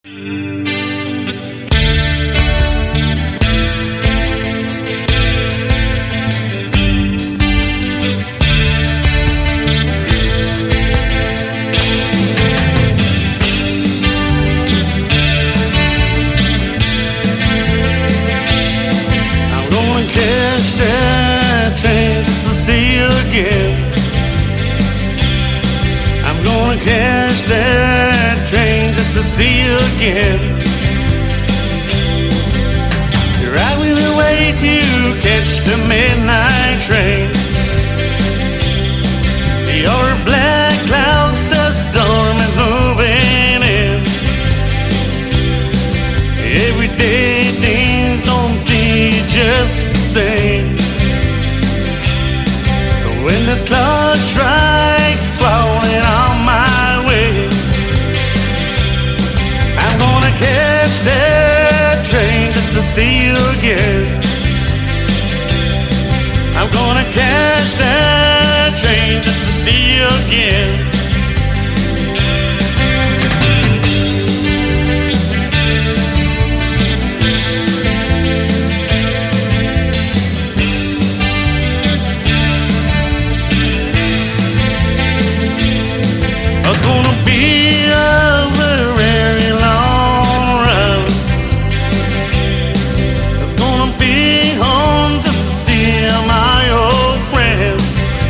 Catch that train just to see you again. I'm gonna catch that train just to see you again. Ride with me way to catch the midnight train. Your black clouds, the storm is moving in. Every day things don't be just same. When the clock strikes 12 and on my way, I'm gonna catch that train just to see you again. I'm gonna catch that train just to see you again. It's gonna be a very long run. It's gonna be home to see my old friends.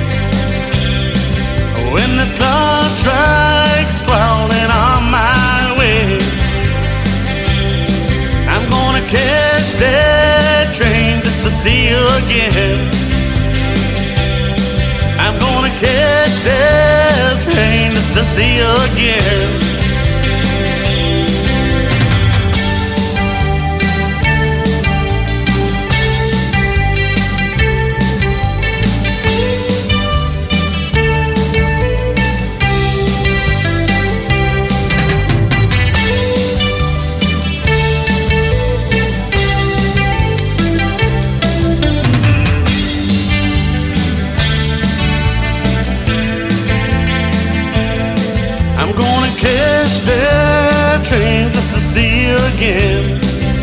When the clock strikes 12 and on my way, I'm gonna catch that train just to see you again. I'm gonna catch that train just to see you again. I'm gonna catch that train just to see you again.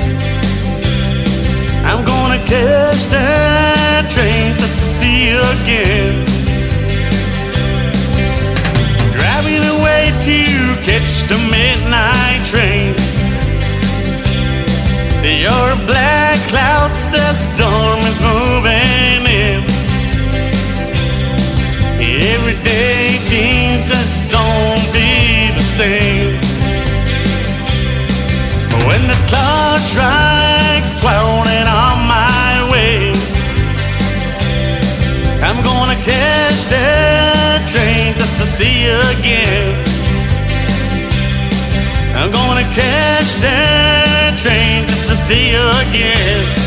I'm gonna catch that train just to see you again. Driving away to catch the midnight train. Your black clouds, the storm is moving in. Every day things just don't be the same. When the clock strikes 12 and on my way, I'm gonna catch that train just to see you again. I'm gonna catch that train just to see you again.